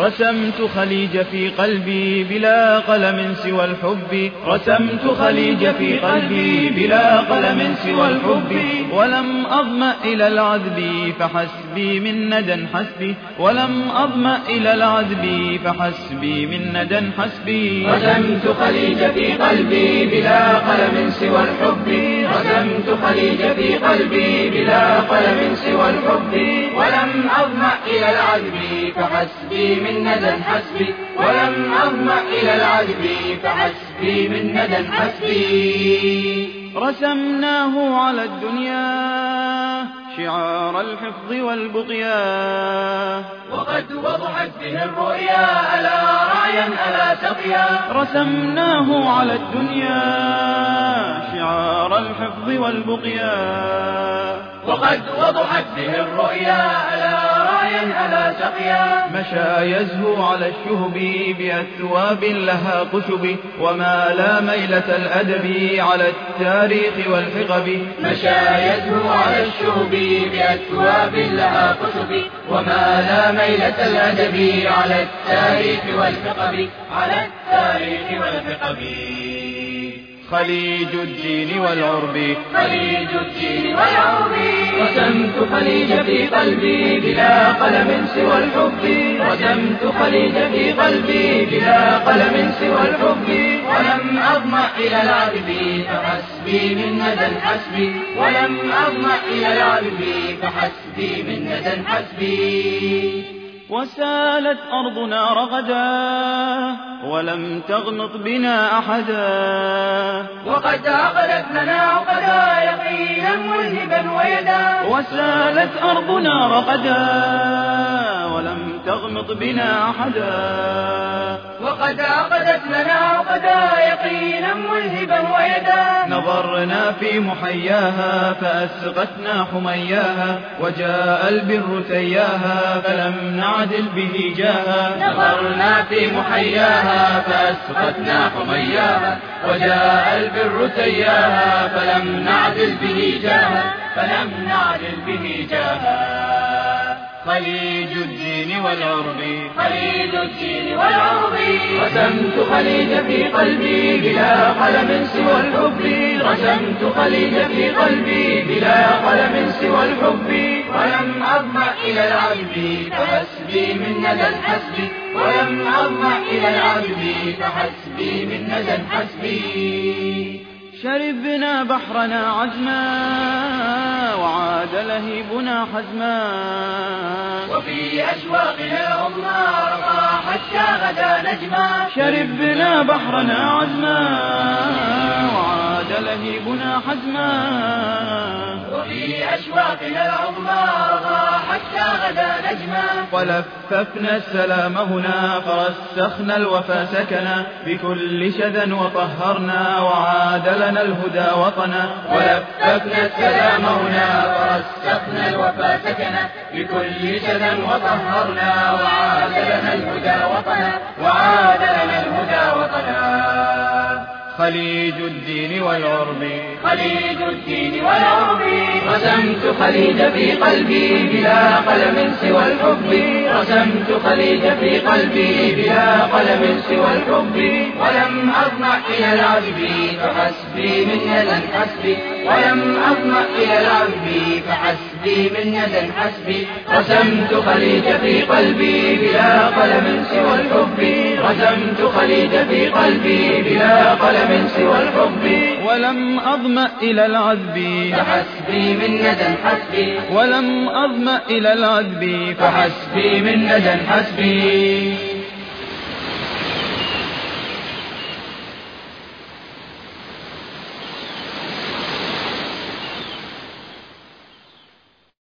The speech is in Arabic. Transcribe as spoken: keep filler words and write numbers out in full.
رسمت خليج في قلبي بلا قلم سوى الحب رسمت خليج في قلبي بلا قلم سوى الحب ولم أظمأ إلى العذب فحسبي من ندى حسبي ولم أظمأ إلى العذب فحسبي من ندى حسبي رسمت خليج في قلبي بلا قلم سوى الحب رسمت خليج في قلبي بلا قلم سوى الحب ولم أظمأ إلى العذب فحسبي من ندى حسبي ولم أظمأ إلى العذب فحسبي من ندى حسبي رسمناه على الدنيا شعار الحفظ والبقيا وقد وضحت به الرؤيا ألا رعيا ألا سقيا رسمناه على الدنيا شعار الحفظ والبقيا وقد وضحت به الرؤيا ألا راعيا ألا سقيا مشى يزهو على الشهب بأثواب لها قشب وما لا ميلة الأدب على التاريخ والحقب مشى يزهو على الشهب بأثواب لها قشب وما لا ميلة الأدب على التاريخ والحقب على التاريخ والحقب خليج الدين والعرب خليج الدين والعرب رسمت خليج في قلبي بلا قلم سوى الحب رسمت خليج في قلبي بلا قلم سوى الحب ولم أظمأ إلى العذب فحسبي من ندى حسبي ولم أظمأ إلى العذب فحسبي من ندى حسبي وسالت أرضنا رغدا ولم تغنط بنا أحدا وقد عقدت لنا عقدا يقينا ملهبا ويدا وسالت أرضنا رغدا ولم تغنط بنا أحدا وقد عقدت لنا عقدا يقينا ملهبا ويدا نظرنا في محياها فأسقتنا حمياها وجاء البر تياها فلم نعدل به جاها نظرنا في محياها فأسقتنا حمياها وجاء البر تياها فلم نعدل به جاها فلم نعدل به جاها خليج الدين والعرب خليج الدين والعرب رسمت خليج في قلبي بلا قلم سوى الحب رسمت خليج في قلبي بلا قلم سوى الحب ولم أظمأ إلى العذب فحسبي من ندى حسبي ولم أظمأ إلى العذب فحسبي من ندى حسبي شربنا بحرنا عزما وعاد لهيبنا حزما وفي أشواقنا العظمى رقى حتى غدا نجما شربنا بحرنا عزما وعاد لهيبنا حزما وفي أشواقنا العظمى رقى حتى غدا نجما ولففنا السلام هنا فرسخنا الوفا سكنا بكل شذا وطهرنا وعاد لنا الهدى وطنا ولففنا السلام هنا فرسخنا الوفا سكنا بكل شذا وطهرنا وعاد لنا الهدى وطنا وعاد لنا الهدى وطنا خليج الدين والعرب خليج الدين والعرب رسمت خليج في قلبي بلا قلم سوى الحب رسمت خليج في قلبي بلا قلم سوى الحب ولم أظمأ إلى العذب فحسبي من ندى حسبي ولم أظمأ إلى العذب فحسبي من ندى حسبي رسمت خليج في قلبي بلا قلم سوى الحب رسمت خليج في قلبي بلا قلم سوى الحب ولم أظمأ إلى العذب فحسبي من ندى حسبي ولم أظمأ إلى العذب فحسبي من ندى حسبي